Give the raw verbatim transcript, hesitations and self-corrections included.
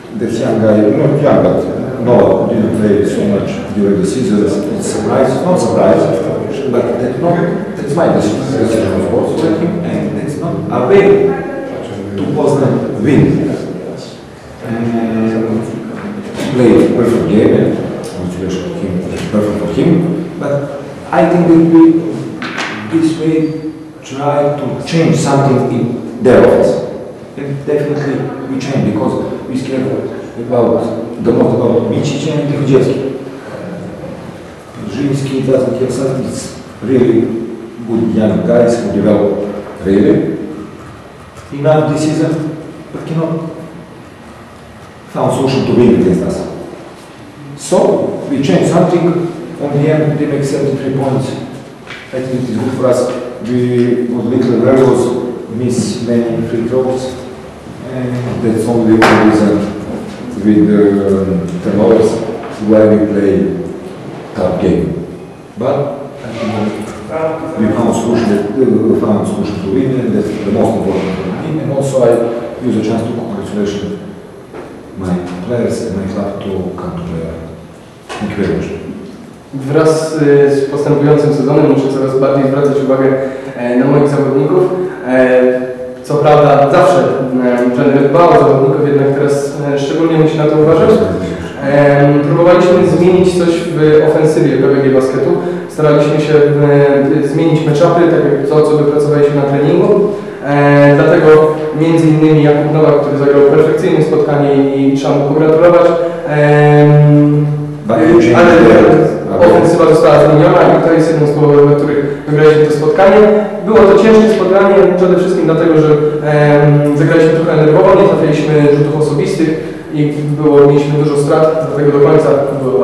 that young guy, not young, but no, didn't play so much during the season. It's surprise, not surprise, but that not, that's my decision, of course, for him, and it's not a way to Poznan win. And play perfect game, and congratulations to him, perfect for him. But I think that we this way try to change something in their offense. And definitely we change because we care about the most about Micic and Tychudziewski. Zimski doesn't care something. It's really good young guys who develop really enough this season, but cannot found solution to win against us. So we change something. On the end, they make seventy-three points. I think it is good for us. We was little nervous, miss many free throws, and that's only one reason with the um, turnovers why we play tough game. But I think we found solution, uh, found solution to win, and that's the most important for me. And also I use a chance to congratulate my players and my club to come to play. Thank you very much. Wraz z postępującym sezonem muszę coraz bardziej zwracać uwagę na moich zawodników. Co prawda zawsze trener dbał o zawodników, jednak teraz szczególnie musi na to uważać. Próbowaliśmy zmienić coś w ofensywie P W G Basketu. Staraliśmy się zmienić meczapy, tak jak to, co wypracowaliśmy na treningu. Dlatego między innymi Jakub Nowak, który zagrał perfekcyjne spotkanie i trzeba mu pogratulować. Ale ofensywa została zmieniona i to jest jedno z powodów, dla których wygraliśmy to spotkanie. Było to ciężkie spotkanie, przede wszystkim dlatego, że em, zagraliśmy trochę nerwowo, nie trafiliśmy rzutów osobistych i było, mieliśmy dużo strat, dlatego do końca było